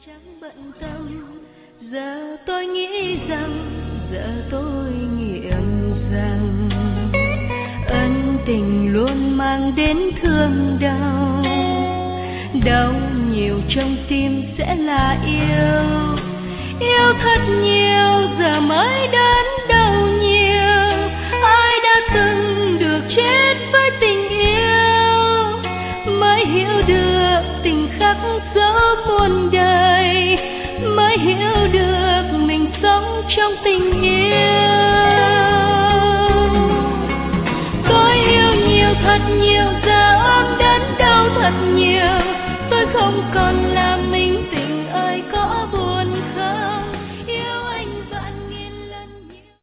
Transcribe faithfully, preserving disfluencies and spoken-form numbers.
chẳng bận tâm. Giờ tôi nghĩ rằng, giờ tôi nghiệm rằng ân tình luôn mang đến thương đau. Đau nhiều trong tim sẽ là yêu, yêu thật nhiều giờ mới đớn đau nhiều. Ai đã từng được chết với tình yêu mới hiểu được tình khắc dấu muôn đời, mới hiểu được mình sống trong tình yêu. Tôi yêu nhiều thật nhiều giờ ôm đớn đau thật nhiều, tôi không còn